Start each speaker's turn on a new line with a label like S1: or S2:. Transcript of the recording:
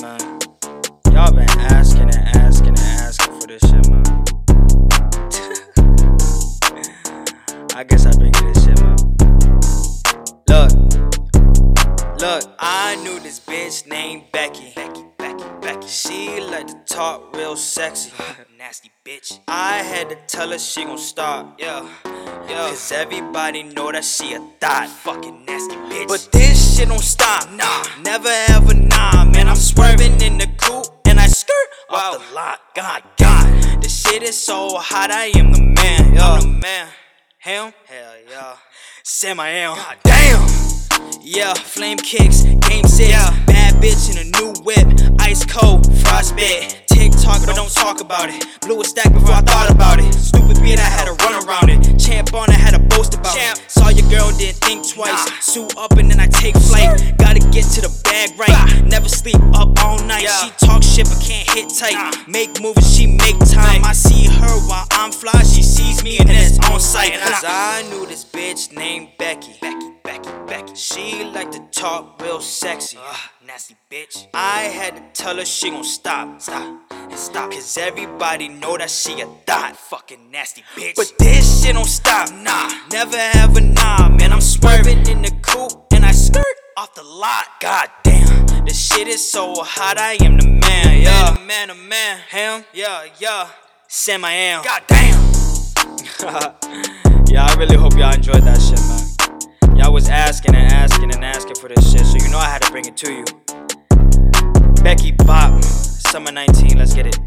S1: man. Y'all been asking for this shit, man. I guess I bring you this shit, man. Look, I knew this bitch named Becky. She like to talk real sexy. Nasty bitch. I had to tell her she gon' stop. Yeah. Cause everybody know that she a thot. Fucking nasty bitch. But this shit don't stop. Nah, never ever nah. Man, I'm swerving in the coupe and I skirt off the lot. God, this shit is so hot. I am the man. I'm the man. Him? Hell yeah. Sam I am. God damn. Yeah, flame kicks, game 6, bad bitch in a new whip, ice cold, frostbite, TikTok but don't talk about it, blew a stack before I thought about it, stupid beat I had to run around it, champ on I had to boast about it, saw your girl didn't think twice, suit up and then I take flight, gotta get to the bag right, never sleep up all night, she talk shit but can't hit tight, make moves she make time, I see her while I'm fly, she sees me and then it's on sight, cause I knew this bitch named Becky. She like to talk real sexy, nasty bitch. I had to tell her she gon' stop. Cause everybody know that she a thot. Fucking nasty bitch. But this shit don't stop, nah, never ever nah. Man, I'm swerving in the coupe and I skirt off the lot. God damn, this shit is so hot. I am the man, yeah. The man. Him, yeah. Sam I am. God damn. Yeah, I really hope y'all enjoyed that shit, man. Y'all was asking for this shit, so you know I had to bring it to you. Becky Bop, Summer 19, let's get it.